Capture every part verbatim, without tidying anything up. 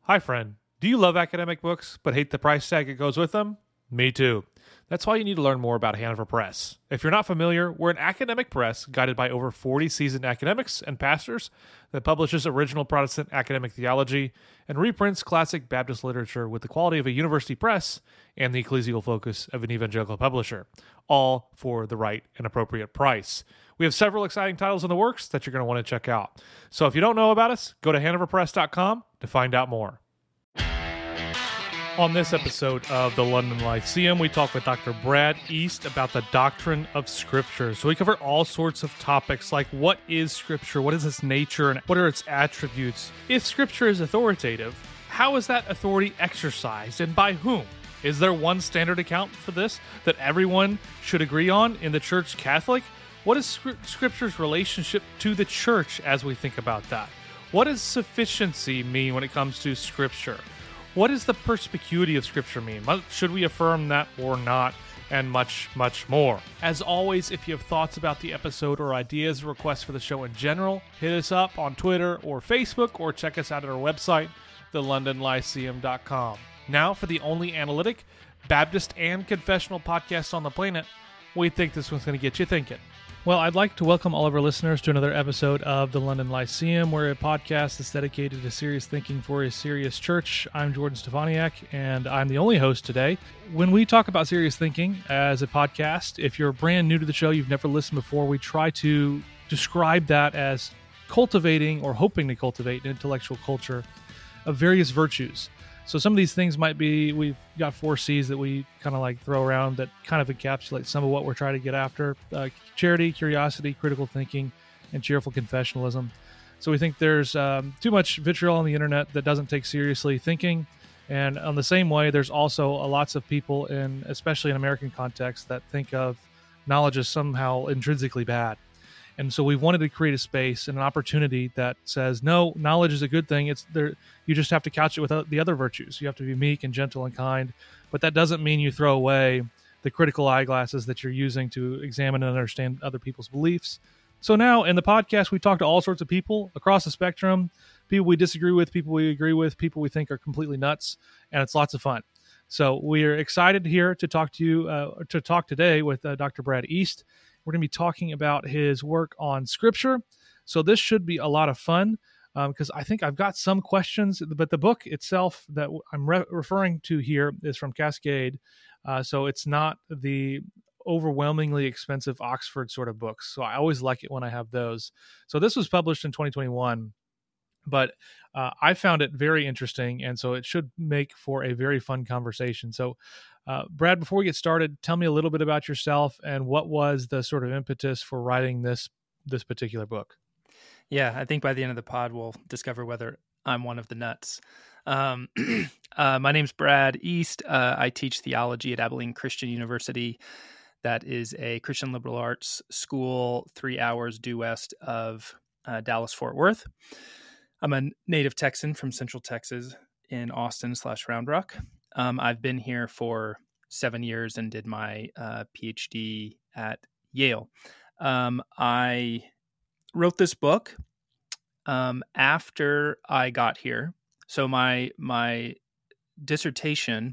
Hi, friend. Do you love academic books but hate the price tag that goes with them? Me too. That's why you need to learn more about Hanover Press. If you're not familiar, we're an academic press guided by over forty seasoned academics and pastors that publishes original Protestant academic theology and reprints classic Baptist literature with the quality of a university press and the ecclesial focus of an evangelical publisher, all for the right and appropriate price. We have several exciting titles in the works that you're going to want to check out. So if you don't know about us, go to hanover press dot com to find out more. On this episode of the London Lyceum, we talk with Doctor Brad East about the doctrine of Scripture. So we cover all sorts of topics like what is Scripture, what is its nature, and what are its attributes. If Scripture is authoritative, how is that authority exercised and by whom? Is there one standard account for this that everyone should agree on in the Church Catholic? What is Scripture's relationship to the Church as we think about that? What does sufficiency mean when it comes to Scripture? What does the perspicuity of Scripture mean? Should we affirm that or not? And much, much more. As always, if you have thoughts about the episode or ideas or requests for the show in general, hit us up on Twitter or Facebook or check us out at our website, the london lyceum dot com. Now, for the only analytic, Baptist, and confessional podcast on the planet, we think this one's going to get you thinking. Well, I'd like to welcome all of our listeners to another episode of the London Lyceum. We're a podcast that's dedicated to serious thinking for a serious church. I'm Jordan Stefaniak, and I'm the only host today. When we talk about serious thinking as a podcast, if you're brand new to the show, you've never listened before, we try to describe that as cultivating or hoping to cultivate an intellectual culture of various virtues. So some of these things might be, we've got four C's that we kind of like throw around that kind of encapsulate some of what we're trying to get after. Uh, charity, curiosity, critical thinking, and cheerful confessionalism. So we think there's um, too much vitriol on the internet that doesn't take seriously thinking. And on the same way, there's also uh, lots of people, in, especially in American context, that think of knowledge as somehow intrinsically bad. And so we wanted to create a space and an opportunity that says, no, knowledge is a good thing. It's there. You just have to couch it with the other virtues. You have to be meek and gentle and kind. But that doesn't mean you throw away the critical eyeglasses that you're using to examine and understand other people's beliefs. So now in the podcast, we talk to all sorts of people across the spectrum, people we disagree with, people we agree with, people we think are completely nuts, and it's lots of fun. So we're excited here to talk to you, uh, to talk today with uh, Doctor Brad East. We're going to be talking about his work on Scripture. So this should be a lot of fun because um, I think I've got some questions, but the book itself that I'm re- referring to here is from Cascade. Uh, so it's not the overwhelmingly expensive Oxford sort of books. So I always like it when I have those. So this was published in twenty twenty-one, but uh, I found it very interesting. And so it should make for a very fun conversation. So Uh, Brad, before we get started, tell me a little bit about yourself and what was the sort of impetus for writing this this particular book. Yeah, I think by the end of the pod, we'll discover whether I'm one of the nuts. Um, uh, my name's Brad East. Uh, I teach theology at Abilene Christian University. That is a Christian liberal arts school three hours due west of uh, Dallas-Fort Worth. I'm a native Texan from Central Texas in Austin slash Round Rock. Um, I've been here for seven years and did my uh, PhD at Yale. Um, I wrote this book um, after I got here. So my my dissertation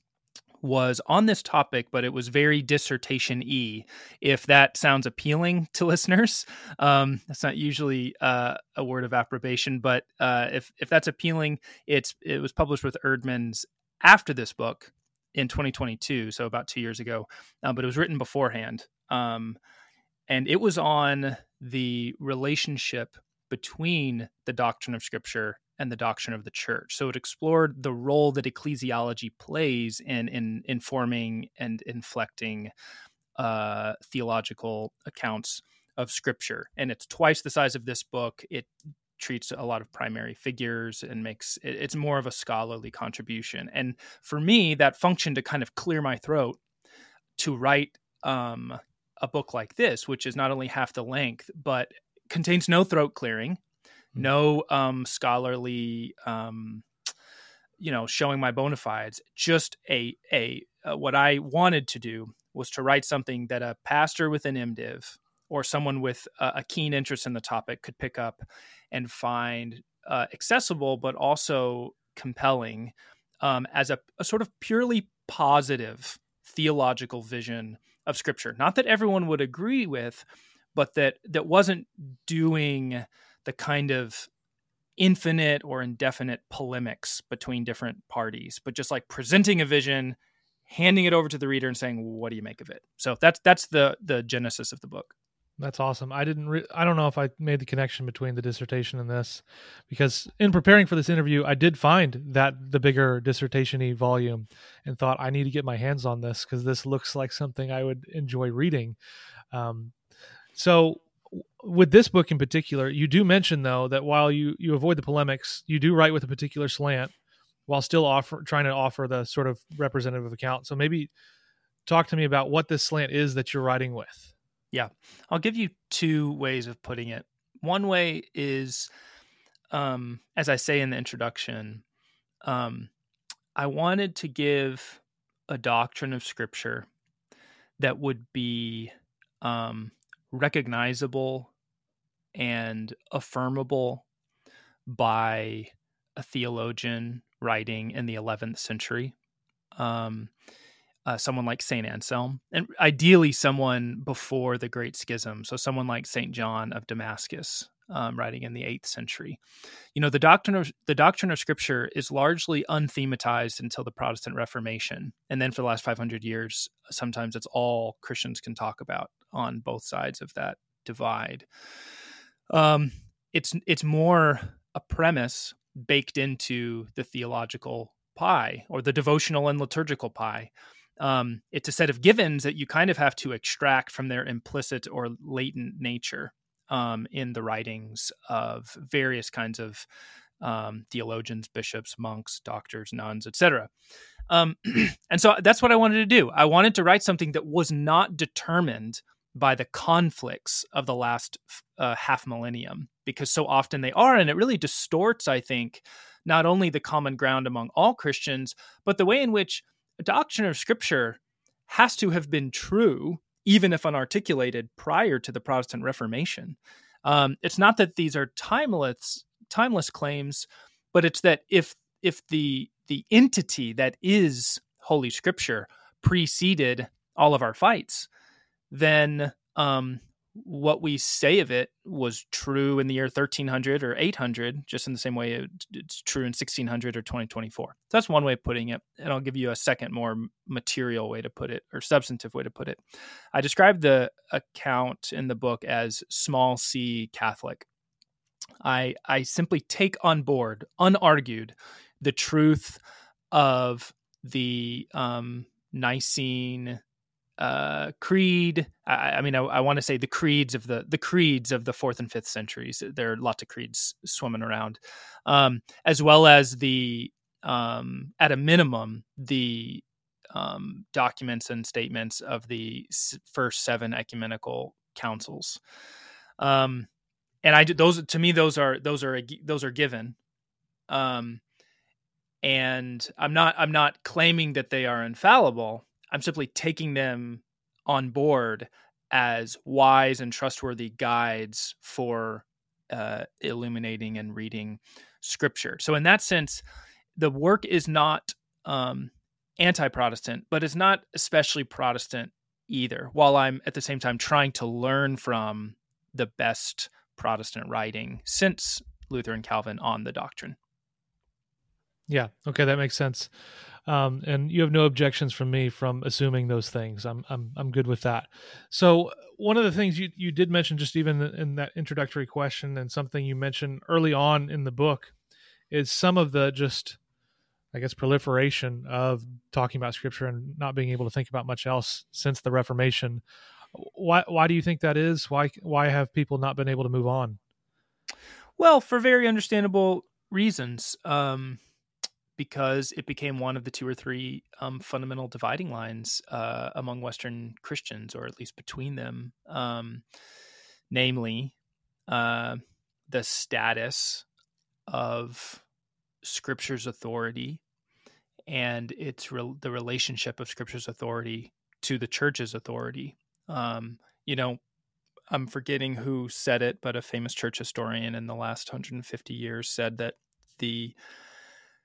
was on this topic, but it was very dissertation-y, if that sounds appealing to listeners. Um, that's not usually uh, a word of approbation, but uh, if if that's appealing, it's it was published with Erdman's after this book in twenty twenty-two, so about two years ago, uh, but it was written beforehand. Um, and it was on the relationship between the doctrine of Scripture and the doctrine of the church. So it explored the role that ecclesiology plays in, in informing and inflecting uh, theological accounts of Scripture. And it's twice the size of this book. It treats a lot of primary figures and makes it, it's more of a scholarly contribution. And for me, that functioned to kind of clear my throat to write um, a book like this, which is not only half the length, but contains no throat clearing, mm-hmm. no um, scholarly, um, you know, showing my bona fides. Just a a uh, what I wanted to do was to write something that a pastor with an MDiv or someone with a, a keen interest in the topic could pick up and find uh, accessible, but also compelling um, as a, a sort of purely positive theological vision of Scripture. Not that everyone would agree with, but that that wasn't doing the kind of infinite or indefinite polemics between different parties, but just like presenting a vision, handing it over to the reader and saying, what do you make of it? So that's that's the the genesis of the book. That's awesome. I didn't. Re- I don't know if I made the connection between the dissertation and this, because in preparing for this interview, I did find that the bigger dissertation-y volume, and thought I need to get my hands on this because this looks like something I would enjoy reading. Um, so, with this book in particular, you do mention though that while you you avoid the polemics, you do write with a particular slant, while still offer trying to offer the sort of representative account. So maybe talk to me about what this slant is that you're writing with. Yeah, I'll give you two ways of putting it. One way is, um, as I say in the introduction, um, I wanted to give a doctrine of Scripture that would be um, recognizable and affirmable by a theologian writing in the eleventh century. Um, Uh, someone like Saint Anselm, and ideally someone before the Great Schism. So someone like Saint John of Damascus, um, writing in the eighth century. You know, the doctrine of the doctrine of Scripture is largely unthematized until the Protestant Reformation, and then for the last five hundred years, sometimes it's all Christians can talk about on both sides of that divide. Um, it's it's more a premise baked into the theological pie or the devotional and liturgical pie. Um, it's a set of givens that you kind of have to extract from their implicit or latent nature um, in the writings of various kinds of um, theologians, bishops, monks, doctors, nuns, et cetera. Um, and so that's what I wanted to do. I wanted to write something that was not determined by the conflicts of the last uh, half millennium, because so often they are, and it really distorts, I think, not only the common ground among all Christians, but the way in which a doctrine of Scripture has to have been true, even if unarticulated, prior to the Protestant Reformation. Um, it's not that these are timeless, timeless claims, but it's that if if the the entity that is Holy Scripture preceded all of our fights, then um, what we say of it was true in the year thirteen hundred or eight hundred, just in the same way it, it's true in sixteen hundred or twenty twenty-four. So that's one way of putting it. And I'll give you a second, more material way to put it, or substantive way to put it. I described the account in the book as small c Catholic. I, I simply take on board, unargued, the truth of the um, Nicene uh creed. I, I mean, I, I want to say the creeds of the the creeds of the fourth and fifth centuries. There are lots of creeds swimming around, um, as well as the um, at a minimum the um, documents and statements of the first seven ecumenical councils. Um, and I those to me those are those are those are given. Um, and I'm not I'm not claiming that they are infallible. I'm simply taking them on board as wise and trustworthy guides for uh, illuminating and reading Scripture. So in that sense, the work is not um, anti-Protestant, but it's not especially Protestant either, while I'm at the same time trying to learn from the best Protestant writing since Luther and Calvin on the doctrine. Yeah. Okay. That makes sense. Um, and you have no objections from me from assuming those things. I'm, I'm, I'm good with that. So one of the things you, you did mention just even in that introductory question, and something you mentioned early on in the book, is some of the just, I guess, proliferation of talking about Scripture and not being able to think about much else since the Reformation. Why, why do you think that is? Why, why have people not been able to move on? Well, for very understandable reasons. Um, because it became one of the two or three um, fundamental dividing lines uh, among Western Christians, or at least between them, um, namely uh, the status of Scripture's authority and its re- the relationship of Scripture's authority to the Church's authority. Um, you know, I'm forgetting who said it, but a famous church historian in the last one hundred fifty years said that the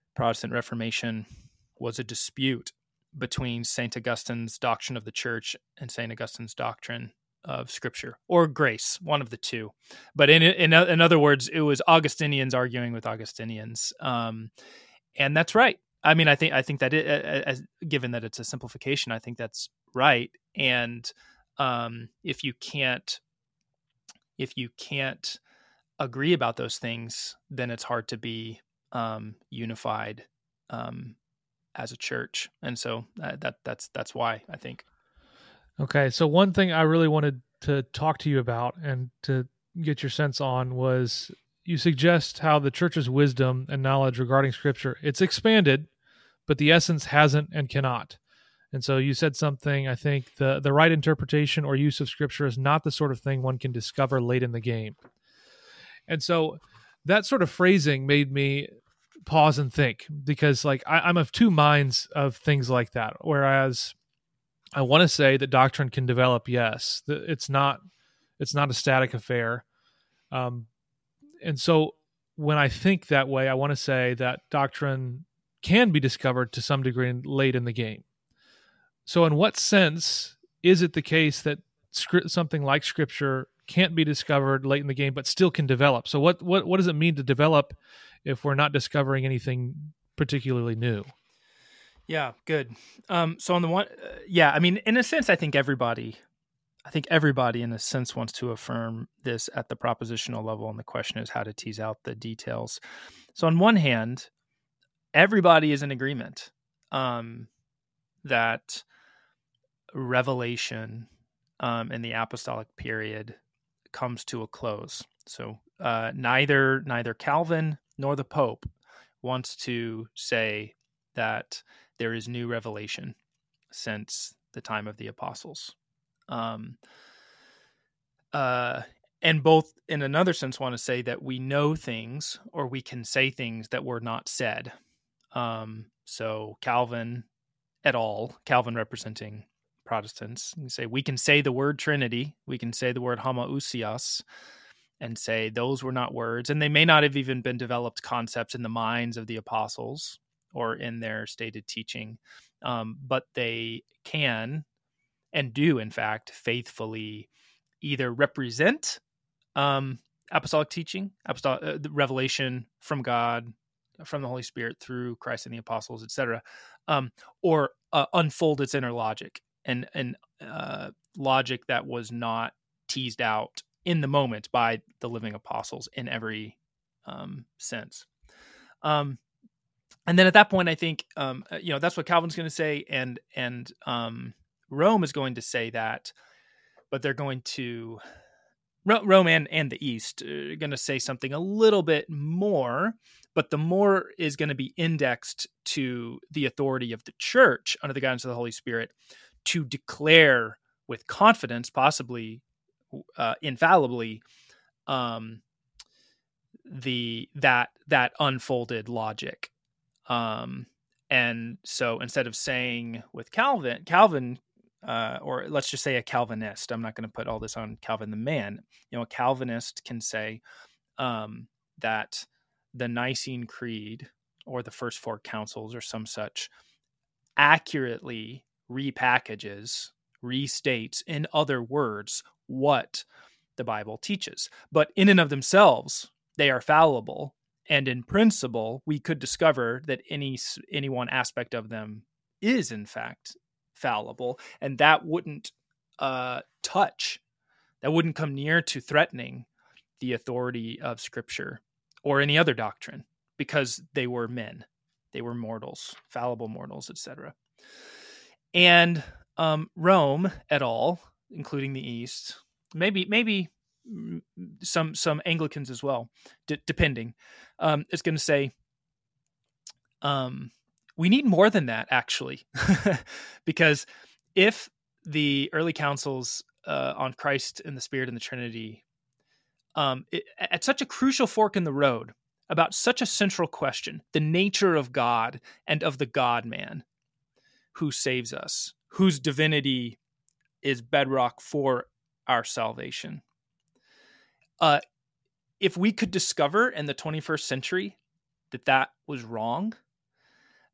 Protestant Reformation was a dispute between Saint Augustine's doctrine of the church and Saint Augustine's doctrine of Scripture, or grace, one of the two. But in in, in other words, it was Augustinians arguing with Augustinians, um, and that's right. I mean, I think I think that it, as, given that it's a simplification, I think that's right. And um, if you can't, if you can't agree about those things, then it's hard to be um, unified um, as a church. And so uh, that that's that's why I think. Okay, so one thing I really wanted to talk to you about and to get your sense on was you suggest how the church's wisdom and knowledge regarding Scripture, it's expanded, but the essence hasn't and cannot. And so you said something, I think, the, the right interpretation or use of Scripture is not the sort of thing one can discover late in the game. And so that sort of phrasing made me pause and think, because like I, I'm of two minds of things like that, whereas I want to say that doctrine can develop. Yes, it's not, it's not a static affair. Um, and so when I think that way, I want to say that doctrine can be discovered to some degree late in the game. So in what sense is it the case that script, something like Scripture can't be discovered late in the game, but still can develop? So what, what, what does it mean to develop if we're not discovering anything particularly new? Yeah, good. Um, so on the one, uh, yeah, I mean, in a sense, I think everybody, I think everybody in a sense wants to affirm this at the propositional level. And the question is how to tease out the details. So on one hand, everybody is in agreement um, that revelation um, in the apostolic period comes to a close. So uh, neither neither Calvin nor the Pope wants to say that there is new revelation since the time of the apostles. Um, uh, and both, in another sense, want to say that we know things, or we can say things that were not said. Um, so Calvin et al., Calvin representing Protestants, say we can say the word Trinity, we can say the word homoousios, and say those were not words, and they may not have even been developed concepts in the minds of the apostles or in their stated teaching, um, but they can and do, in fact, faithfully either represent um, apostolic teaching, apostolic uh, revelation from God, from the Holy Spirit through Christ and the apostles, et cetera, um, or uh, unfold its inner logic and and uh, logic that was not teased out in the moment by the living apostles in every um, sense. Um, and then at that point, I think um, you know that's what Calvin's going to say, and and um, Rome is going to say that, but they're going to Rome and, and the East are going to say something a little bit more, but the more is going to be indexed to the authority of the church under the guidance of the Holy Spirit to declare with confidence, possibly uh, infallibly, um, the that that unfolded logic. Um, and so instead of saying with Calvin, Calvin. Uh, or let's just say a Calvinist. I'm not going to put all this on Calvin the man. You know, a Calvinist can say um, that the Nicene Creed or the first four councils or some such accurately repackages, restates, in other words, what the Bible teaches. But in and of themselves, they are fallible. And in principle, we could discover that any any one aspect of them is, in fact, fallible, and that wouldn't uh, touch, that wouldn't come near to threatening the authority of Scripture or any other doctrine, because they were men, they were mortals, fallible mortals, et cetera. And um, Rome et al., including the East, maybe maybe some some Anglicans as well, d- depending, um, is going to say, um. we need more than that, actually, because if the early councils uh, on Christ and the Spirit and the Trinity, um, it, at such a crucial fork in the road about such a central question, the nature of God and of the God-man who saves us, whose divinity is bedrock for our salvation. Uh, if we could discover in the twenty-first century that that was wrong,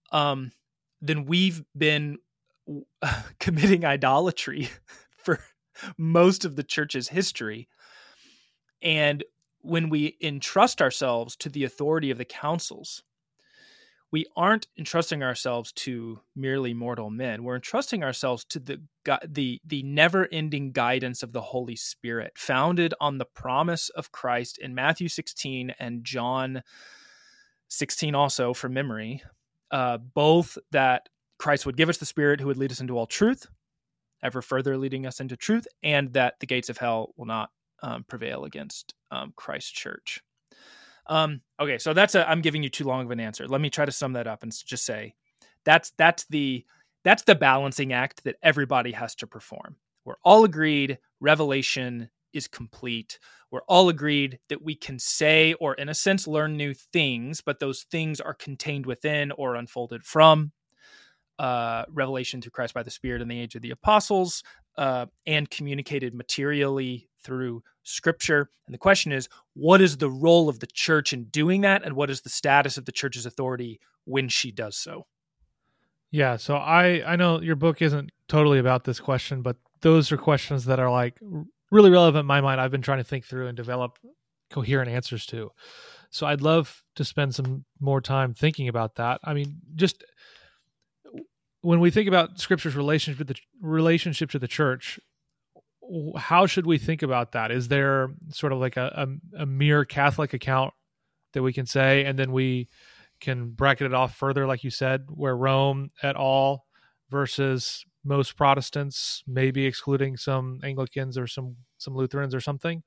um, then we've been committing idolatry for most of the church's history. And when we entrust ourselves to the authority of the councils, we aren't entrusting ourselves to merely mortal men. We're entrusting ourselves to the the the never-ending guidance of the Holy Spirit, founded on the promise of Christ in Matthew sixteen and John sixteen, also from memory, uh, both that Christ would give us the Spirit who would lead us into all truth, ever further leading us into truth, and that the gates of hell will not um, prevail against um, Christ's church. Um, okay, so that's a, I'm giving you too long of an answer. Let me try to sum that up and just say that's that's the that's the balancing act that everybody has to perform. We're all agreed revelation is complete. We're all agreed that we can say, or in a sense, learn new things, but those things are contained within or unfolded from uh, revelation through Christ by the Spirit in the age of the apostles, uh, and communicated materially through Scripture. And the question is, what is the role of the church in doing that? And what is the status of the church's authority when she does so? Yeah, so I, I know your book isn't totally about this question, but those are questions that are like really relevant in my mind. I've been trying to think through and develop coherent answers to. So I'd love to spend some more time thinking about that. I mean, just when we think about Scripture's relationship with the relationship to the church, how should we think about that? Is there sort of like a, a, a mere Catholic account that we can say, and then we can bracket it off further, like you said, where Rome et al. Versus most Protestants, maybe excluding some Anglicans or some, some Lutherans or something?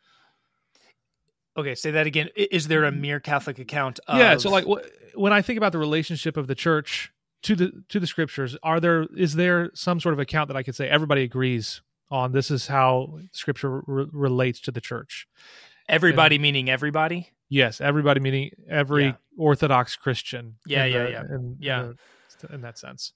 Okay, say that again. Is there a mere Catholic account of... Yeah, so like when I think about the relationship of the church to the to the Scriptures, are there is there some sort of account that I could say everybody agrees on? This is how Scripture re- relates to the church. Everybody and, meaning everybody? Yes, everybody meaning every yeah. Orthodox Christian. Yeah, yeah, the, yeah, in, yeah. In, the, in that sense.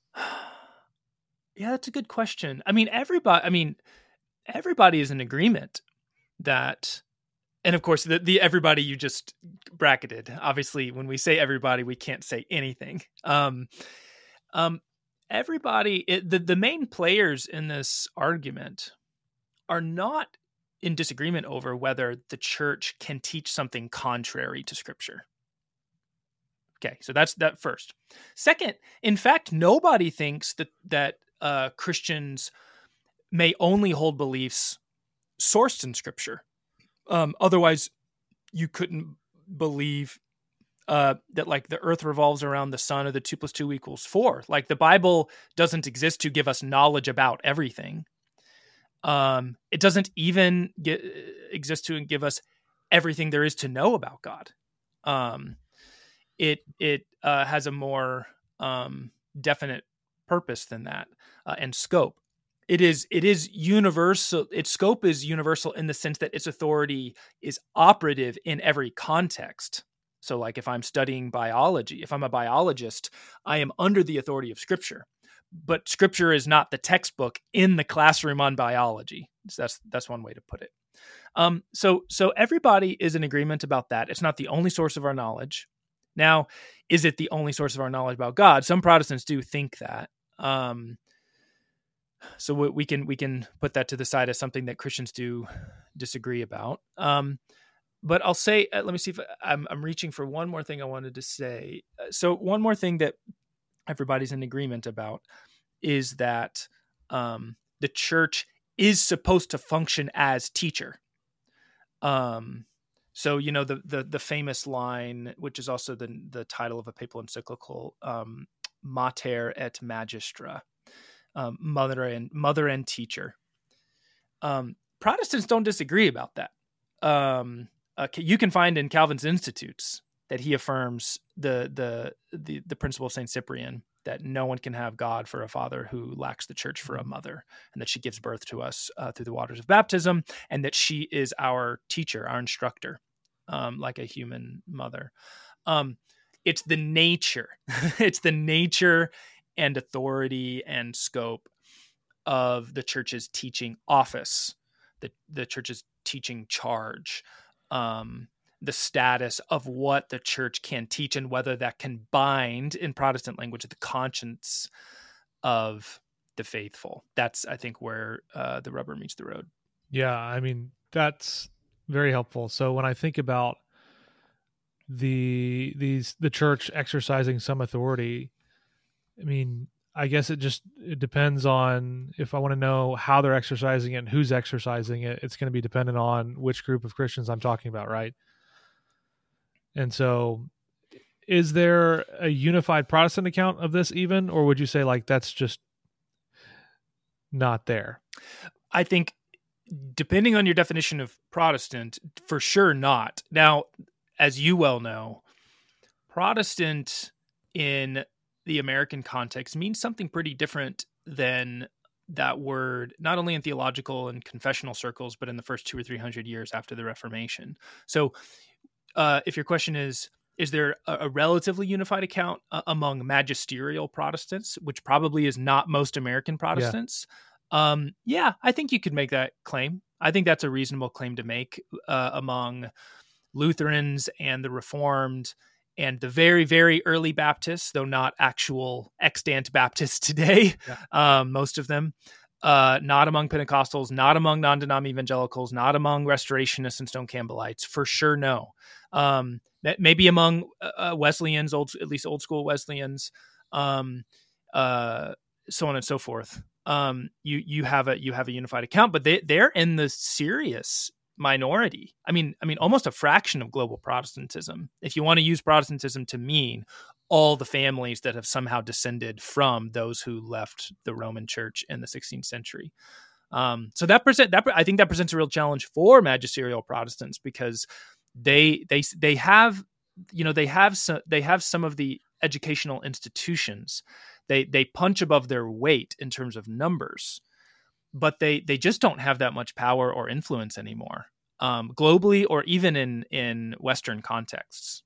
Yeah, that's a good question. I mean, everybody. I mean, everybody is in agreement that, and of course, the the everybody you just bracketed. Obviously, when we say everybody, we can't say anything. Um, um, everybody. It, the the main players in this argument are not in disagreement over whether the church can teach something contrary to Scripture. Okay, so that's that first. Second, in fact, nobody thinks that that uh, Christians may only hold beliefs sourced in Scripture. Um, otherwise, you couldn't believe uh, that like the earth revolves around the sun, or the two plus two equals four. Like the Bible doesn't exist to give us knowledge about everything. Um, it doesn't even get, exist to give us everything there is to know about God. Um, it it uh, has a more um, definite purpose than that, uh, and scope. It is it is universal. Its scope is universal in the sense that its authority is operative in every context. So, like if I'm studying biology, if I'm a biologist, I am under the authority of Scripture. But Scripture is not the textbook in the classroom on biology. So that's that's one way to put it. Um, so so everybody is in agreement about that. It's not the only source of our knowledge. Now, is it the only source of our knowledge about God? Some Protestants do think that. Um, so we can we can put that to the side as something that Christians do disagree about. Um, but I'll say, uh, let me see if I'm, I'm reaching for one more thing I wanted to say. So one more thing that everybody's in agreement about is that um, the church is supposed to function as teacher. Um, so, you know, the, the, the famous line, which is also the, the title of a papal encyclical, um, Mater et Magistra, um, mother and mother and teacher. Um, Protestants don't disagree about that. Um, uh, you can find in Calvin's Institutes that he affirms the, the, the, the principle of Saint Cyprian, that no one can have God for a father who lacks the church for a mother, and that she gives birth to us uh, through the waters of baptism, and that she is our teacher, our instructor, um, like a human mother. Um, it's the nature, it's the nature and authority and scope of the church's teaching office, the, the church's teaching charge, um, the status of what the church can teach and whether that can bind, in Protestant language, the conscience of the faithful. That's, I think, where uh, the rubber meets the road. Yeah, I mean, that's very helpful. So when I think about the these the church exercising some authority, I mean, I guess it just it depends on, if I want to know how they're exercising it and who's exercising it, it's going to be dependent on which group of Christians I'm talking about, right? And so is there a unified Protestant account of this even, or would you say like that's just not there? I think depending on your definition of Protestant, for sure not. Now, as you well know, Protestant in the American context means something pretty different than that word, not only in theological and confessional circles, but in the first two or three hundred years after the Reformation. So uh, if your question is, is there a, a relatively unified account uh, among magisterial Protestants, which probably is not most American Protestants? Yeah. Um, yeah, I think you could make that claim. I think that's a reasonable claim to make uh, among Lutherans and the Reformed and the very, very early Baptists, though not actual extant Baptists today, yeah. um, most of them, uh, not among Pentecostals, not among non-denom evangelicals, not among Restorationists and Stone Campbellites, for sure no. Um, maybe among uh, Wesleyans, old, at least old school Wesleyans, um, uh, so on and so forth. Um, you you have a you have a unified account, but they they're in the serious minority. I mean, I mean, almost a fraction of global Protestantism. If you want to use Protestantism to mean all the families that have somehow descended from those who left the Roman Church in the sixteenth century. Um, so that present that I think that presents a real challenge for magisterial Protestants, because they they they have you know they have some they have some of the educational institutions. They they punch above their weight in terms of numbers, but they they just don't have that much power or influence anymore, um, globally or even in in Western contexts.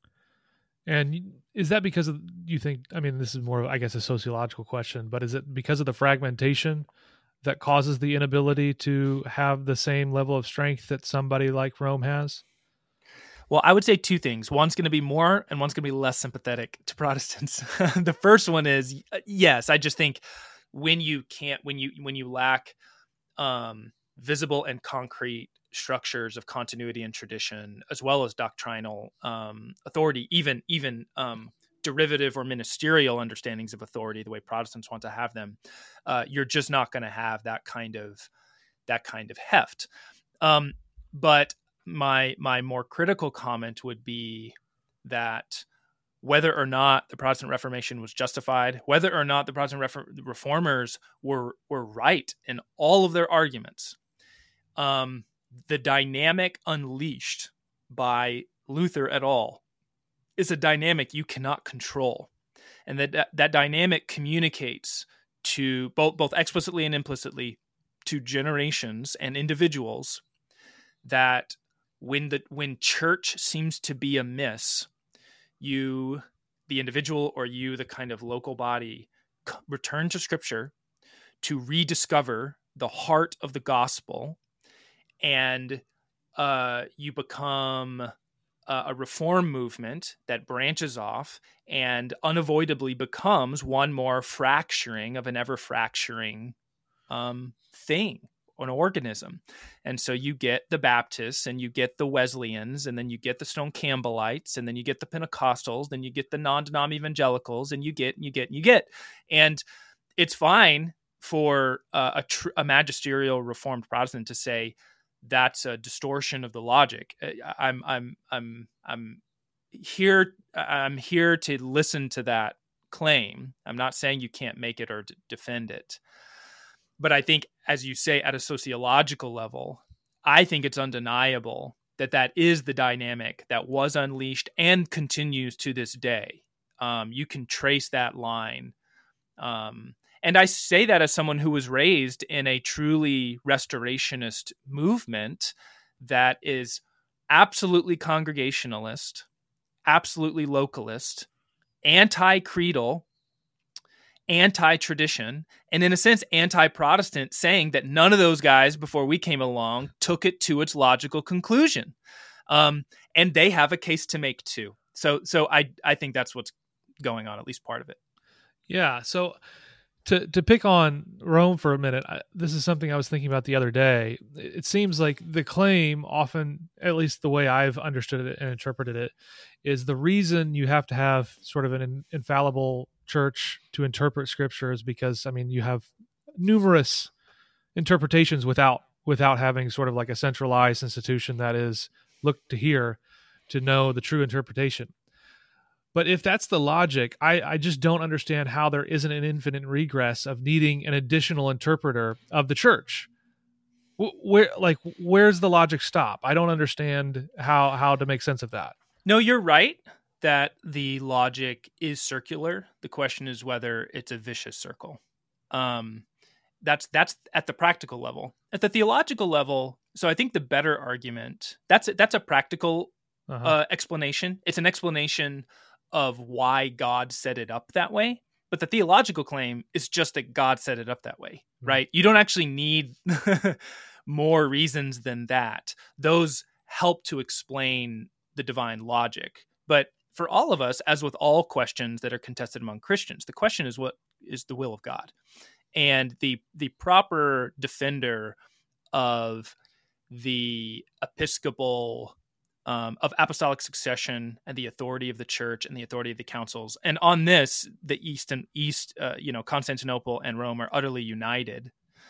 And is that because of, you think, I mean, this is more of, I guess, a sociological question, but is it because of the fragmentation that causes the inability to have the same level of strength that somebody like Rome has? Well, I would say two things. One's going to be more and one's going to be less sympathetic to Protestants. The first one is, yes, I just think when you can't, when you, when you lack um, visible and concrete structures of continuity and tradition, as well as doctrinal um, authority, even, even um, derivative or ministerial understandings of authority, the way Protestants want to have them, uh, you're just not going to have that kind of, that kind of heft. Um, but My my more critical comment would be that whether or not the Protestant Reformation was justified, whether or not the Protestant Refor- reformers were were right in all of their arguments, um, the dynamic unleashed by Luther et al. Is a dynamic you cannot control, and that that, that dynamic communicates to both both explicitly and implicitly to generations and individuals that when the when church seems to be amiss, you, the individual, or you, the kind of local body, c- return to Scripture to rediscover the heart of the gospel, and uh, you become a, a reform movement that branches off and unavoidably becomes one more fracturing of an ever fracturing um, thing. An organism. And so you get the Baptists and you get the Wesleyans, and then you get the Stone Campbellites, and then you get the Pentecostals, then you get the non-denom evangelicals, and you get, and you get, and you get. And it's fine for uh, a, tr- a magisterial Reformed Protestant to say that's a distortion of the logic. I'm, I'm, I'm, I'm here. I'm here to listen to that claim. I'm not saying you can't make it or d- defend it. But I think, as you say, at a sociological level, I think it's undeniable that that is the dynamic that was unleashed and continues to this day. Um, you can trace that line. Um, and I say that as someone who was raised in a truly restorationist movement that is absolutely congregationalist, absolutely localist, anti-creedal, anti-tradition, and in a sense anti-Protestant, saying that none of those guys before we came along took it to its logical conclusion. Um, and they have a case to make too. So, so I, I think that's what's going on, at least part of it. Yeah. So to to pick on Rome for a minute, I, this is something I was thinking about the other day. It seems like the claim often, at least the way I've understood it and interpreted it, is the reason you have to have sort of an in, infallible church to interpret Scripture is because, I mean, you have numerous interpretations without without having sort of like a centralized institution that is looked to here to know the true interpretation. But if that's the logic, I, I just don't understand how there isn't an infinite regress of needing an additional interpreter of the church. Where, like, where's the logic stop? I don't understand how how to make sense of that. No, you're right that the logic is circular. The question is whether it's a vicious circle. Um, that's that's at the practical level. At the theological level, so I think the better argument, that's that's a practical uh-huh. uh, explanation. It's an explanation of why God set it up that way. But the theological claim is just that God set it up that way, mm-hmm. right? You don't actually need more reasons than that. Those help to explain the divine logic. But for all of us, as with all questions that are contested among Christians, the question is, what is the will of God? And the the proper defender of the episcopal Um, of apostolic succession and the authority of the church and the authority of the councils. And on this, the East and East, uh, you know, Constantinople and Rome are utterly united,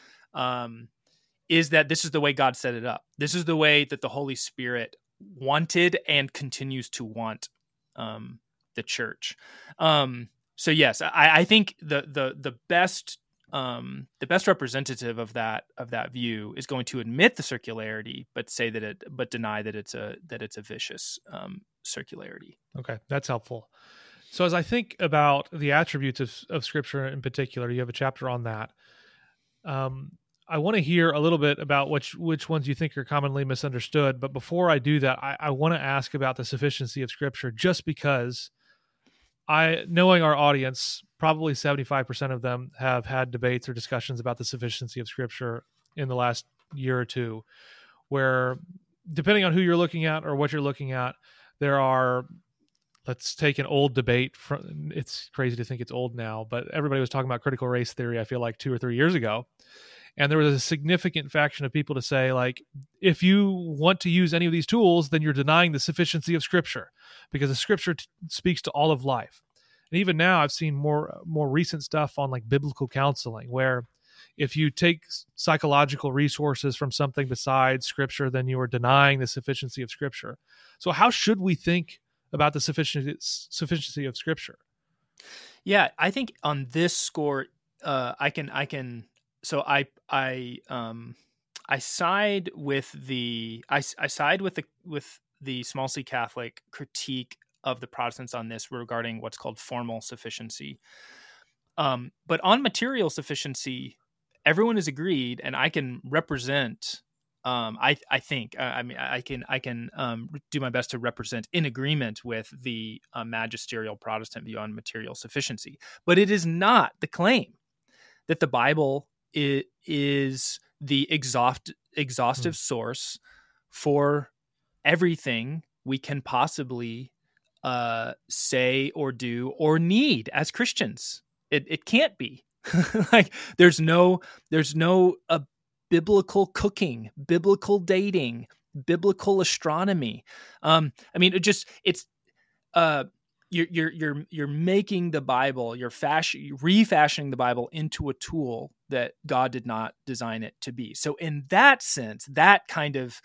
um, is that this is the way God set it up. This is the way that the Holy Spirit wanted and continues to want um, the church. Um, so yes, I, I think the, the, the best Um, the best representative of that of that view is going to admit the circularity, but say that it, but deny that it's a that it's a vicious um, circularity. Okay, that's helpful. So as I think about the attributes of, of Scripture in particular, you have a chapter on that. Um, I want to hear a little bit about which which ones you think are commonly misunderstood. But before I do that, I, I want to ask about the sufficiency of Scripture, just because I, knowing our audience, probably seventy-five percent of them have had debates or discussions about the sufficiency of Scripture in the last year or two, where depending on who you're looking at or what you're looking at, there are, let's take an old debate from, it's crazy to think it's old now, but everybody was talking about critical race theory, I feel like two or three years ago. And there was a significant faction of people to say, like, if you want to use any of these tools, then you're denying the sufficiency of Scripture, because the Scripture t- speaks to all of life. And even now, I've seen more more recent stuff on like biblical counseling, where if you take psychological resources from something besides Scripture, then you are denying the sufficiency of Scripture. So how should we think about the sufficiency sufficiency of Scripture? Yeah, I think on this score, uh, I can I can. So I I um I side with the I, I side with the with the small C Catholic critique of the Protestants on this regarding what's called formal sufficiency. Um, but on material sufficiency, everyone is agreed, and I can represent. Um, I I think I, I mean I can I can um, do my best to represent in agreement with the uh, magisterial Protestant view on material sufficiency. But it is not the claim that the Bible It is the exhaust, exhaustive mm. source for everything we can possibly uh, say or do or need as Christians. It it can't be. Like there's no there's no uh, biblical cooking, biblical dating, biblical astronomy. Um, I mean, it just it's. Uh, You're you're you're you're making the Bible, you're fashion, refashioning the Bible into a tool that God did not design it to be. So in that sense, that kind of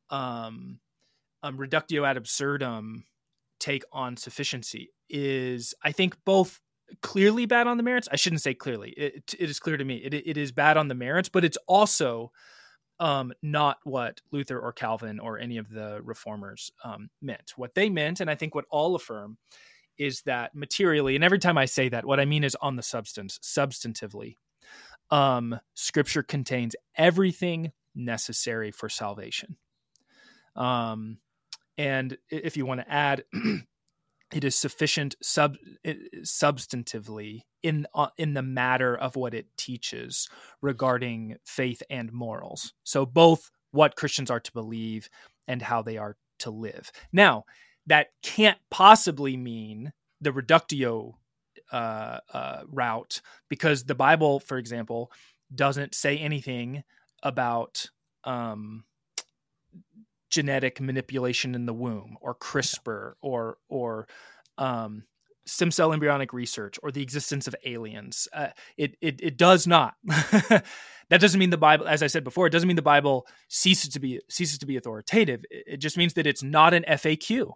um, um, reductio ad absurdum take on sufficiency is, I think, both clearly bad on the merits. I shouldn't say clearly. It, it is clear to me. It it is bad on the merits, but it's also um, not what Luther or Calvin or any of the reformers um, meant. What they meant, and I think what all affirm, is that materially, and every time I say that, what I mean is on the substance, substantively, um, Scripture contains everything necessary for salvation. Um, and if you want to add, it is sufficient sub substantively in uh, in the matter of what it teaches regarding faith and morals. So both what Christians are to believe and how they are to live. Now, that can't possibly mean the reductio uh, uh, route, because the Bible, for example, doesn't say anything about um, genetic manipulation in the womb, or CRISPR, or or um, stem cell embryonic research, or the existence of aliens. Uh, it, it it does not. That doesn't mean the Bible, as I said before, it doesn't mean the Bible ceases to be ceases to be authoritative. It just means that it's not an F A Q.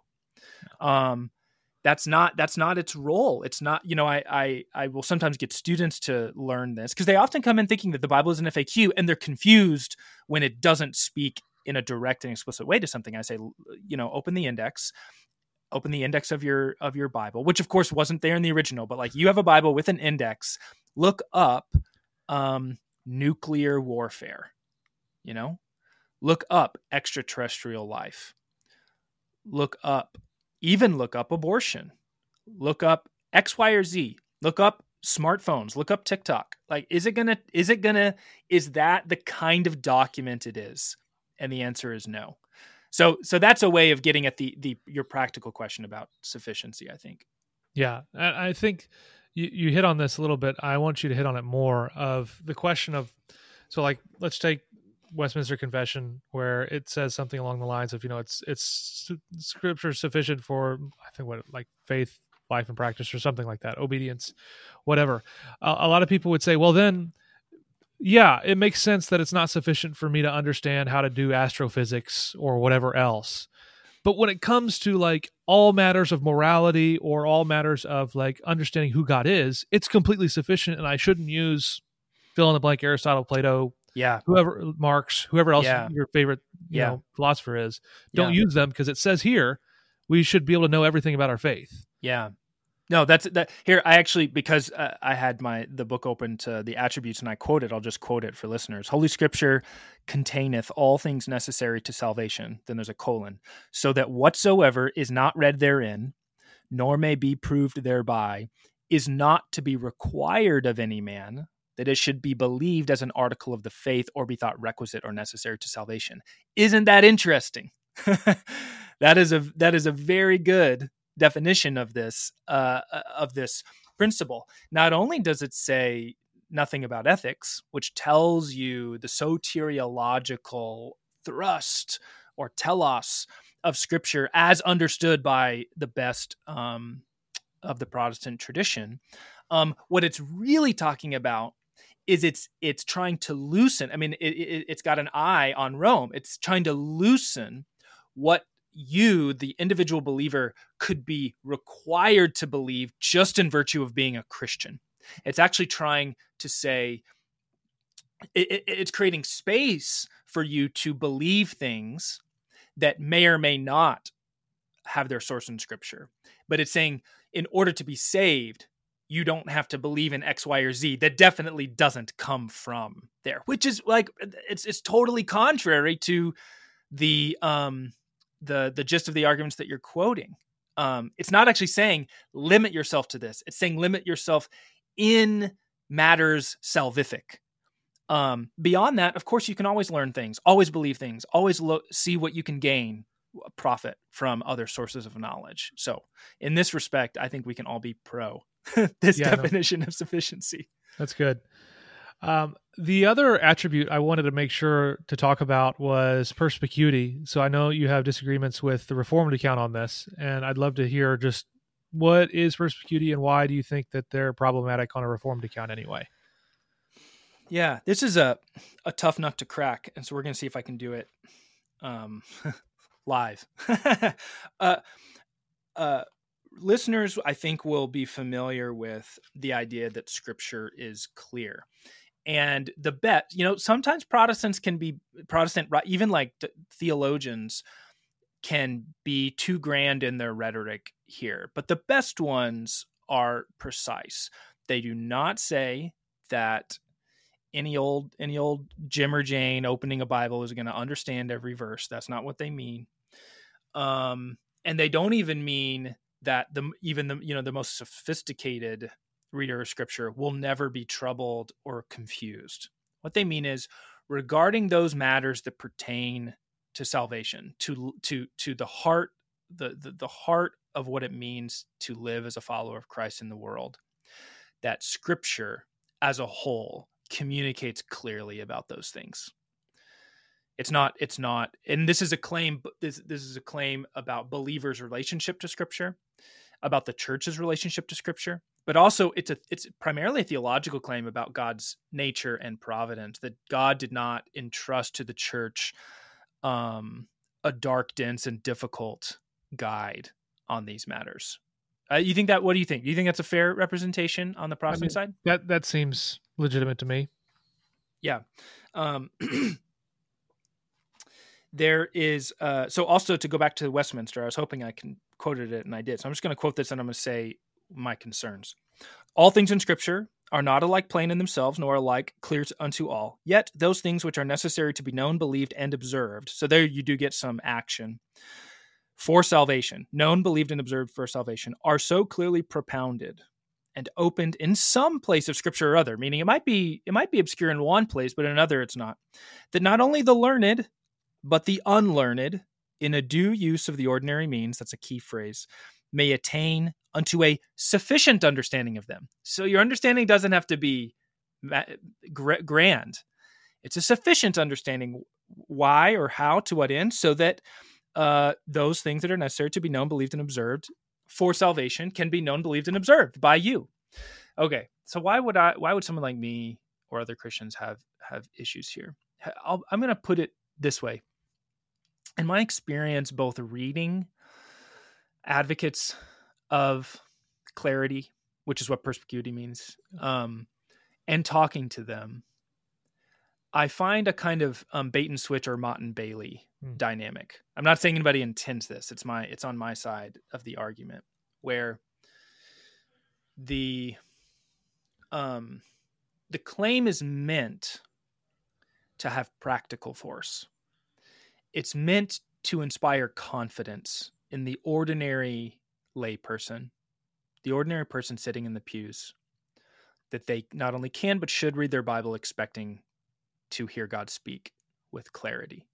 Um, that's not that's not its role. It's not, you know, I I, I will sometimes get students to learn this because they often come in thinking that the Bible is an F A Q, and they're confused when it doesn't speak in a direct and explicit way to something. I say, you know, open the index. Open the index of your of your Bible, which of course wasn't there in the original, but like you have a Bible with an index. Look up um, nuclear warfare. You know, look up extraterrestrial life. Look up, even look up abortion. Look up X, Y, or Z. Look up smartphones. Look up TikTok. Like, is it gonna? Is it gonna? Is that the kind of document it is? And the answer is no. So, so that's a way of getting at the the your practical question about sufficiency, I think. Yeah, I I think you, you hit on this a little bit. I want you to hit on it more, of the question of, so like, let's take Westminster Confession, where it says something along the lines of, you know, it's it's scripture sufficient for, I think, what, like faith, life, and practice, or something like that, obedience, whatever. A, a lot of people would say, well, then, yeah, it makes sense that it's not sufficient for me to understand how to do astrophysics or whatever else. But when it comes to like all matters of morality, or all matters of like understanding who God is, it's completely sufficient, and I shouldn't use fill in the blank, Aristotle, Plato, yeah, whoever, Marx, whoever else yeah. your favorite you yeah. know philosopher is. Don't yeah. use them, because it says here we should be able to know everything about our faith. Yeah. No, that's that here. I actually, because uh, I had my, the book open to the attributes and I quote it, I'll just quote it for listeners. Holy Scripture containeth all things necessary to salvation. Then there's a colon, so that whatsoever is not read therein, nor may be proved thereby, is not to be required of any man, that it should be believed as an article of the faith, or be thought requisite or necessary to salvation. Isn't that interesting? That is a, that is a very good definition of this uh, of this principle. Not only does it say nothing about ethics, which tells you the soteriological thrust or telos of Scripture as understood by the best um, of the Protestant tradition. Um, what it's really talking about is it's it's trying to loosen. I mean, it, it, it's got an eye on Rome. It's trying to loosen what you, the individual believer, could be required to believe just in virtue of being a Christian. It's actually trying to say, it, it, it's creating space for you to believe things that may or may not have their source in Scripture. But it's saying, in order to be saved, you don't have to believe in X, Y, or Z. That definitely doesn't come from there, which is like, it's it's totally contrary to the um the the gist of the arguments that you're quoting. Um, it's not actually saying limit yourself to this. It's saying limit yourself in matters salvific. Um, beyond that, of course, you can always learn things, always believe things, always look, see what you can gain, profit from other sources of knowledge. So in this respect, I think we can all be pro this yeah, definition no. of sufficiency. That's good. Um, the other attribute I wanted to make sure to talk about was perspicuity. So I know you have disagreements with the Reformed account on this, and I'd love to hear just what is perspicuity and why do you think that they're problematic on a Reformed account anyway? Yeah, this is a, a tough nut to crack, and so we're going to see if I can do it um, live. uh, uh, listeners, I think, will be familiar with the idea that Scripture is clear. And the bet, you know, sometimes Protestants can be Protestant, even like theologians can be too grand in their rhetoric here. But the best ones are precise. They do not say that any old any old Jim or Jane opening a Bible is going to understand every verse. That's not what they mean. Um, and they don't even mean that the even the you know the most sophisticated reader of Scripture will never be troubled or confused. What they mean is, regarding those matters that pertain to salvation, to to to the heart, the, the the heart of what it means to live as a follower of Christ in the world, that Scripture as a whole communicates clearly about those things. It's not, it's not, and this is a claim, this, this is a claim about believers' relationship to Scripture, about the church's relationship to Scripture, but also it's a, it's primarily a theological claim about God's nature and providence, that God did not entrust to the church um, a dark, dense, and difficult guide on these matters. Uh, you think that, what do you think? Do you think that's a fair representation on the Protestant I mean, side? That, that seems legitimate to me. Yeah. Um, there is, uh, so also to go back to Westminster, I was hoping I can quoted it and I did. So I'm just going to quote this and I'm going to say my concerns. All things in Scripture are not alike plain in themselves, nor alike clear unto all. Yet those things which are necessary to be known, believed, and observed. So there you do get some action for salvation, known, believed, and observed for salvation, are so clearly propounded and opened in some place of Scripture or other, meaning it might be, it might be obscure in one place, but in another it's not, that not only the learned, but the unlearned, in a due use of the ordinary means, that's a key phrase, may attain unto a sufficient understanding of them. So your understanding doesn't have to be grand. It's a sufficient understanding. Why or how, to what end, so that uh, those things that are necessary to be known, believed, and observed for salvation can be known, believed, and observed by you. Okay, so why would I? Why would someone like me or other Christians have have issues here? I'll, I'm going to put it this way. In my experience, both reading advocates of clarity, which is what perspicuity means, um, and talking to them, I find a kind of um, bait and switch or Mott and Bailey mm. dynamic. I'm not saying anybody intends this. It's my, it's on my side of the argument, where the, um, the claim is meant to have practical force. It's meant to inspire confidence in the ordinary lay person, the ordinary person sitting in the pews, that they not only can, but should read their Bible expecting to hear God speak with clarity.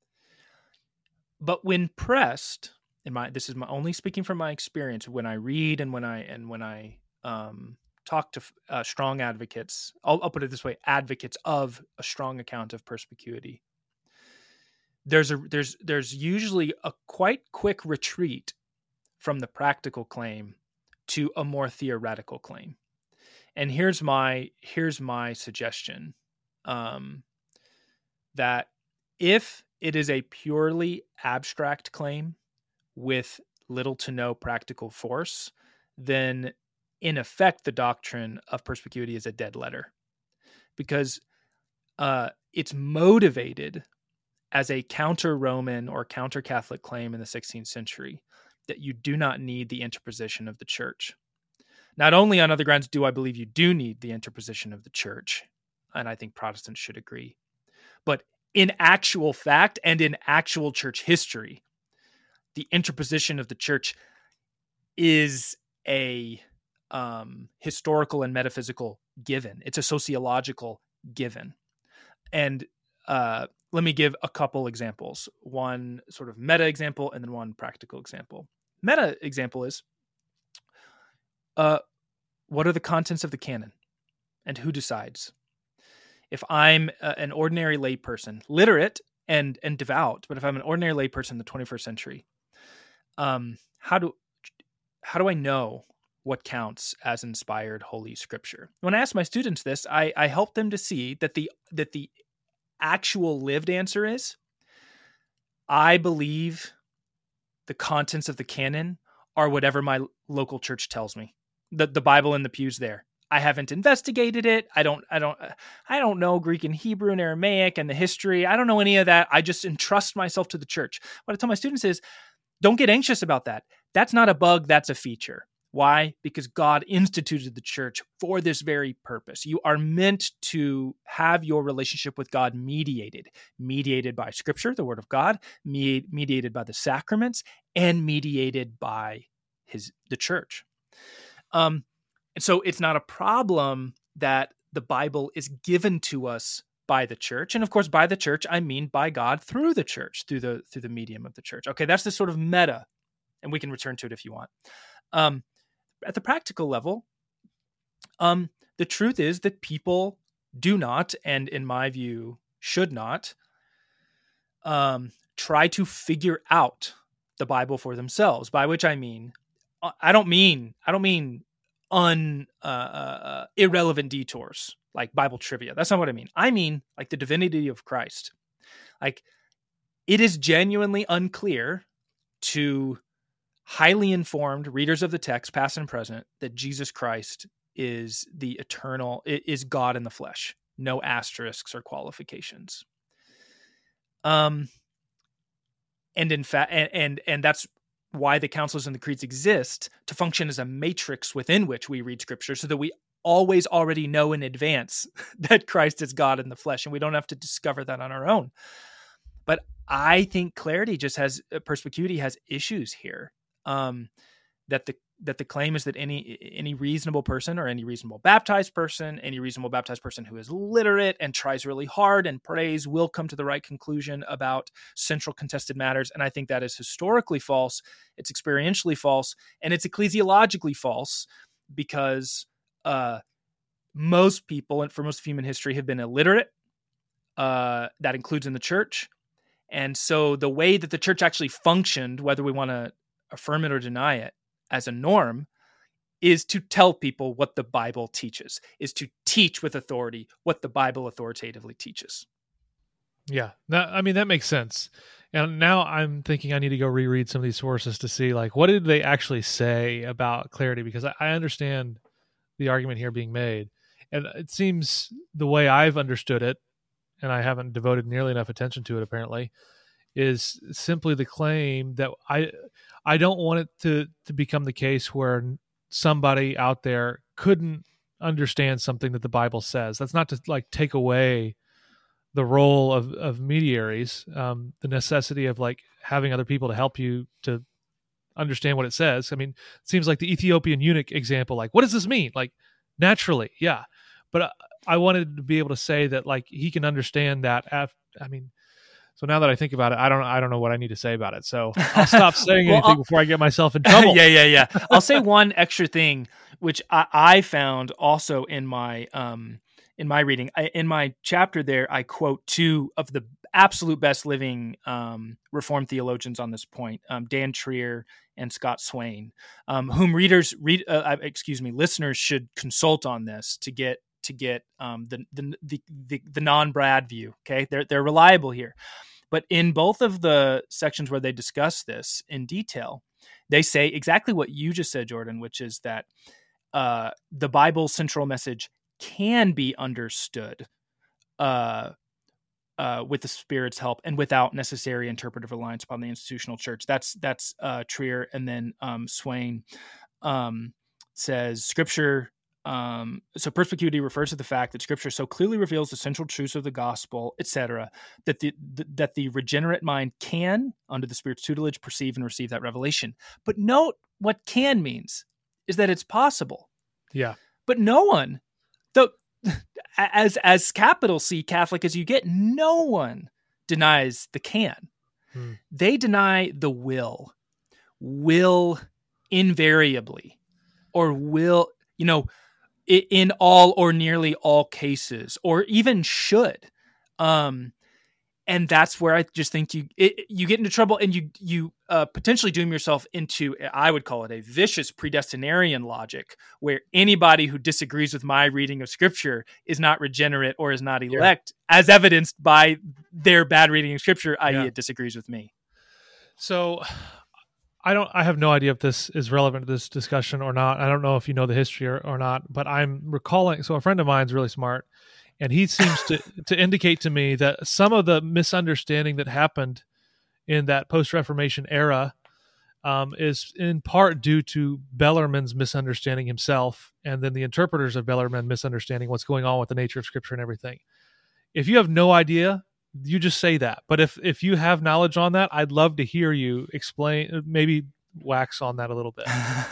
But when pressed, in my, this is my only speaking from my experience, when I read and when I, and when I um, talk to uh, strong advocates, I'll, I'll put it this way, advocates of a strong account of perspicuity, there's a, there's, there's usually a quite quick retreat from the practical claim to a more theoretical claim. And here's my, here's my suggestion. Um, that if it is a purely abstract claim with little to no practical force, then in effect, the doctrine of perspicuity is a dead letter, because uh, it's motivated as a counter-Roman or counter-Catholic claim in the sixteenth century that you do not need the interposition of the church. Not only on other grounds do I believe you do need the interposition of the church, and I think Protestants should agree, but in actual fact and in actual church history, the interposition of the church is a um, historical and metaphysical given. It's a sociological given. And uh, let me give a couple examples. One sort of meta example and then one practical example. Meta example is, uh, what are the contents of the canon and who decides? If I'm uh, an ordinary layperson, literate and and devout, but if I'm an ordinary layperson in the twenty-first century, um, how do how do I know what counts as inspired Holy Scripture? When I ask my students this, I, I help them to see that the that the actual lived answer is, I believe the contents of the canon are whatever my local church tells me. The the Bible in the pews there. I haven't investigated it. I don't, I don't, I don't know Greek and Hebrew and Aramaic and the history. I don't know any of that. I just entrust myself to the church. What I tell my students is, don't get anxious about that. That's not a bug. That's a feature. Why? Because God instituted the church for this very purpose. You are meant to have your relationship with God mediated, mediated by Scripture, the Word of God, me- mediated by the sacraments, and mediated by His the church. Um, And so it's not a problem that the Bible is given to us by the church. And of course, by the church, I mean by God through the church, through the through the medium of the church. Okay, that's the sort of meta, and we can return to it if you want. Um, at the practical level, um, the truth is that people do not, and in my view, should not, um, try to figure out the Bible for themselves. By which I mean, I don't mean I don't mean un uh, uh, irrelevant detours like Bible trivia. That's not what I mean. I mean like the divinity of Christ. Like, it is genuinely unclear to highly informed readers of the text, past and present, that Jesus Christ is the eternal, is God in the flesh. No asterisks or qualifications. Um, and in fact, and, and and that's why the councils and the creeds exist, to function as a matrix within which we read Scripture, so that we always already know in advance that Christ is God in the flesh, and we don't have to discover that on our own. But I think Clarity just has, Perspicuity has issues here. Um, that the that the claim is that any any reasonable person, or any reasonable baptized person, any reasonable baptized person who is literate and tries really hard and prays, will come to the right conclusion about central contested matters. And I think that is historically false. It's experientially false, and it's ecclesiologically false, because uh, most people, and for most of human history, have been illiterate. Uh, that includes in the church. And so the way that the church actually functioned, whether we want to affirm it or deny it, as a norm, is to tell people what the Bible teaches, is to teach with authority what the Bible authoritatively teaches. Yeah, that, I mean, that makes sense. And now I'm thinking I need to go reread some of these sources to see, like, what did they actually say about clarity? Because I, I understand the argument here being made. And it seems the way I've understood it, and I haven't devoted nearly enough attention to it apparently, is simply the claim that I I don't want it to, to become the case where somebody out there couldn't understand something that the Bible says. That's not to like take away the role of, of mediaries, um, the necessity of like having other people to help you to understand what it says. I mean, it seems like the Ethiopian eunuch example, like, what does this mean? Like, naturally, yeah. But I, I wanted to be able to say that like he can understand that. After, I mean, So now that I think about it, I don't I don't know what I need to say about it. So I'll stop saying well, anything I'll, before I get myself in trouble. yeah, yeah, yeah. I'll say one extra thing, which I, I found also in my um in my reading. I, in my chapter there, I quote two of the absolute best living um, Reformed theologians on this point, um, Dan Trier and Scott Swain, um, whom readers read uh, excuse me listeners should consult on this to get to get um, the the the, the, the non-Brad view. Okay, they're they're reliable here. But in both of the sections where they discuss this in detail, they say exactly what you just said, Jordan, which is that uh, the Bible's central message can be understood uh, uh, with the Spirit's help and without necessary interpretive reliance upon the institutional church. That's that's uh, Trier, and then um, Swain um, says Scripture. Um, so perspicuity refers to the fact that Scripture so clearly reveals the central truths of the gospel, et cetera, that the, the that the regenerate mind can, under the Spirit's tutelage, perceive and receive that revelation. But note what "can" means is that it's possible. Yeah. But no one, though, as as capital C Catholic as you get, no one denies the "can." Hmm. They deny the will, will invariably, or will, you know, in all or nearly all cases, or even should. Um, and that's where I just think you it, you get into trouble, and you you uh, potentially doom yourself into, I would call it a vicious predestinarian logic, where anybody who disagrees with my reading of Scripture is not regenerate or is not elect, yeah. as evidenced by their bad reading of Scripture, that is yeah. it disagrees with me. So I don't. I have no idea if this is relevant to this discussion or not. I don't know if you know the history or, or not, but I'm recalling. So a friend of mine's really smart, and he seems to to indicate to me that some of the misunderstanding that happened in that post-Reformation era um, is in part due to Bellarmine's misunderstanding himself, and then the interpreters of Bellarmine misunderstanding what's going on with the nature of Scripture and everything. If you have no idea, you just say that. But if if you have knowledge on that, I'd love to hear you explain, maybe wax on that a little bit?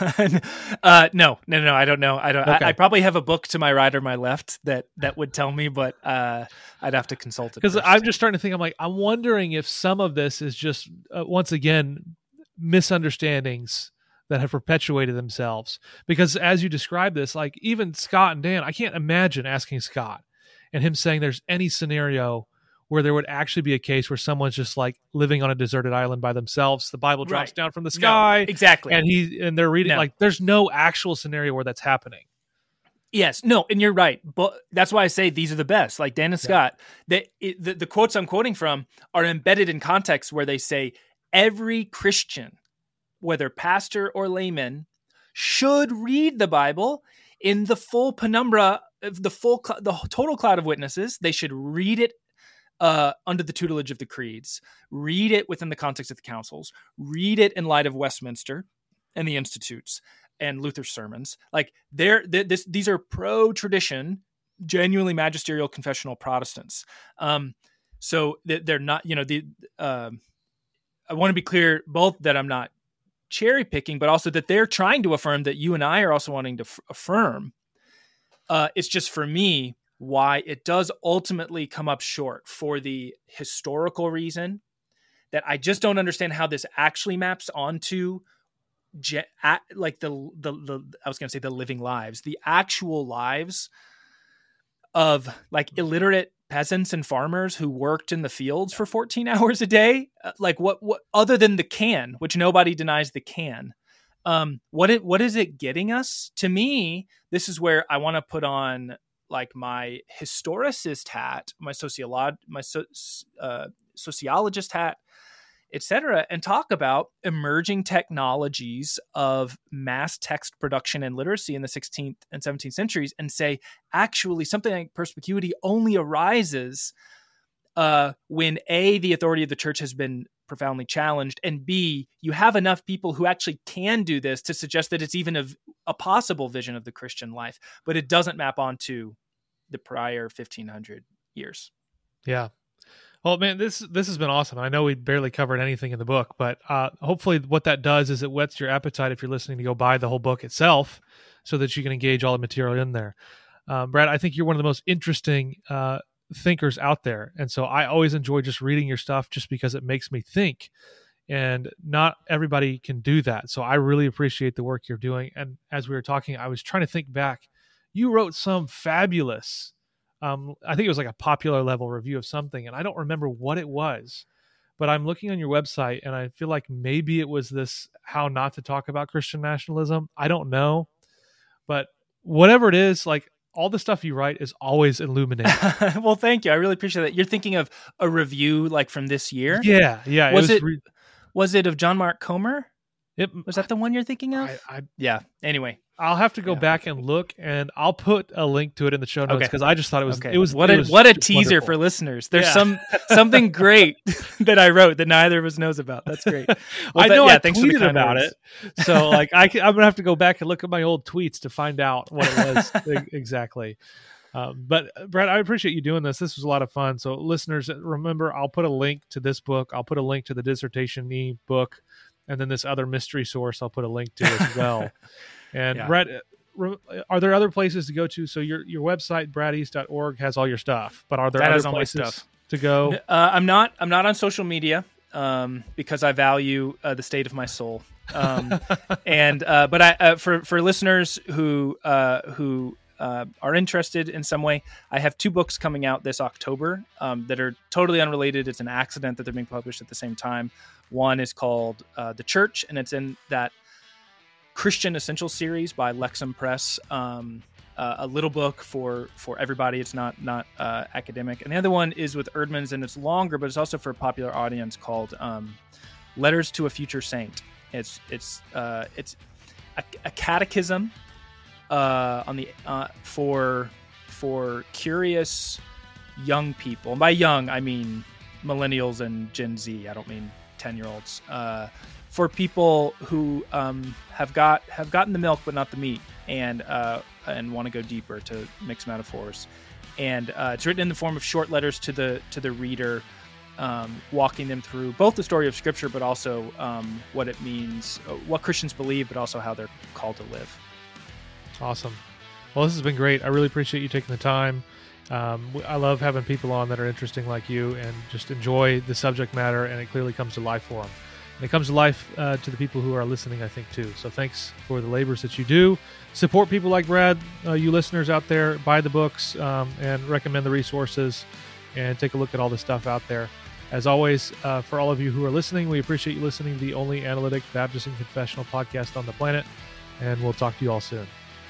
uh, no, no, no, I don't know. I don't. Okay. I, I probably have a book to my right or my left that that would tell me, but uh, I'd have to consult it. Because I'm just starting to think. I'm like, I'm wondering if some of this is just uh, once again misunderstandings that have perpetuated themselves. Because as you describe this, like even Scott and Dan, I can't imagine asking Scott and him saying there's any scenario where there would actually be a case where someone's just like living on a deserted island by themselves. The Bible drops Right. down from the sky. No, exactly. And he and they're reading No. like there's no actual scenario where that's happening. Yes, no, and you're right. But that's why I say these are the best. Like Dan and Scott, they, it, the, the quotes I'm quoting from are embedded in context where they say every Christian, whether pastor or layman, should read the Bible in the full penumbra of the full, cl- the total cloud of witnesses. They should read it uh, under the tutelage of the creeds, read it within the context of the councils, read it in light of Westminster and the institutes and Luther's sermons. Like they're, they're this, these are pro-tradition, genuinely magisterial confessional Protestants. Um, so they're not, you know, the. Um, I want to be clear, both that I'm not cherry picking, but also that they're trying to affirm that you and I are also wanting to f- affirm. Uh, it's just for me why it does ultimately come up short for the historical reason that I just don't understand how this actually maps onto ge- at, like the, the, the, I was going to say the living lives, the actual lives of like illiterate peasants and farmers who worked in the fields for fourteen hours a day. Like what, what other than the can, which nobody denies the can. Um, what it, what is it getting us? To me, this is where I want to put on like my historicist hat, my sociolog, my so, uh, sociologist hat, et cetera, and talk about emerging technologies of mass text production and literacy in the sixteenth and seventeenth centuries and say, actually, something like perspicuity only arises uh, when A, the authority of the church has been profoundly challenged, and B, you have enough people who actually can do this to suggest that it's even a, a possible vision of the Christian life, but it doesn't map onto the prior fifteen hundred years. Yeah. Well, man, this this has been awesome. I know we barely covered anything in the book, but uh, hopefully what that does is it whets your appetite if you're listening to go buy the whole book itself so that you can engage all the material in there. Um, Brad, I think you're one of the most interesting uh, thinkers out there. And so I always enjoy just reading your stuff just because it makes me think. And not everybody can do that. So I really appreciate the work you're doing. And as we were talking, I was trying to think back. You wrote some fabulous Um, I think it was like a popular level review of something, and I don't remember what it was, but I'm looking on your website and I feel like maybe it was this how not to talk about Christian nationalism. I don't know, but whatever it is, like all the stuff you write is always illuminating. Well, thank you. I really appreciate that. You're thinking of a review like from this year? Yeah. Yeah. Was it, it, re- was it of John Mark Comer? it Was that the one you're thinking of? I, I, yeah. Anyway. I'll have to go Yeah. back and look, and I'll put a link to it in the show notes Okay. because I just thought it was Okay. it was what it a was what a just teaser wonderful. for listeners. There's Yeah. some something great that I wrote that neither of us knows about. That's great. Well, I that- know yeah, I thanks for the tweeted kind about words. it, so like I can, I'm gonna have to go back and look at my old tweets to find out what it was e- exactly. Um, but Brad, I appreciate you doing this. This was a lot of fun. So listeners, remember, I'll put a link to this book. I'll put a link to the Dissertation E book, and then this other mystery source I'll put a link to as well. And Yeah. Brad, are there other places to go to? So your your website brad east dot org has all your stuff, but are there That other has all my places stuff. to go? Uh, I'm not. I'm not on social media um, because I value uh, the state of my soul. Um, and uh, but I uh, for for listeners who uh, who uh, are interested in some way, I have two books coming out this October um, that are totally unrelated. It's an accident that they're being published at the same time. One is called uh, The Church, and it's in that Christian Essentials series by Lexham Press. Um, uh, a little book for for everybody. It's not not uh, academic. And the other one is with Erdman's, and it's longer, but it's also for a popular audience called um, Letters to a Future Saint. It's it's uh, it's a, a catechism uh, on the uh, for for curious young people. And by young, I mean millennials and Gen Z. I don't mean ten-year-olds. Uh, for people who um, have got have gotten the milk but not the meat, and uh, and want to go deeper, to mix metaphors. And uh, it's written in the form of short letters to the to the reader, um, walking them through both the story of Scripture, but also um, what it means, what Christians believe, but also how they're called to live. Awesome. Well, this has been great. I really appreciate you taking the time. Um, I love having people on that are interesting like you and just enjoy the subject matter, and it clearly comes to life for them. And it comes to life uh, to the people who are listening, I think, too. So thanks for the labors that you do. Support people like Brad, uh, you listeners out there. Buy the books um, and recommend the resources and take a look at all the stuff out there. As always, uh, for all of you who are listening, we appreciate you listening to the only analytic Baptist and confessional podcast on the planet, and we'll talk to you all soon.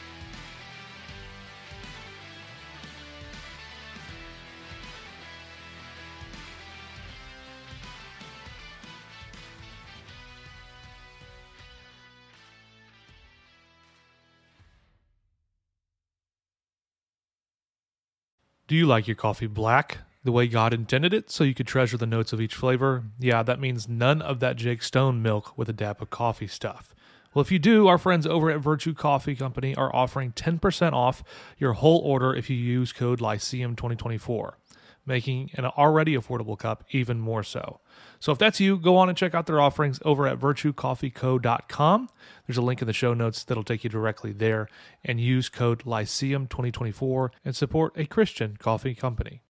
Do you like your coffee black, the way God intended it, so you could treasure the notes of each flavor? Yeah, that means none of that Jake Stone milk with a dab of coffee stuff. Well, if you do, our friends over at Virtue Coffee Company are offering ten percent off your whole order if you use code Lyceum twenty twenty-four, making an already affordable cup even more so. So if that's you, go on and check out their offerings over at virtue coffee co dot com. There's a link in the show notes that'll take you directly there, and use code Lyceum twenty twenty-four and support a Christian coffee company.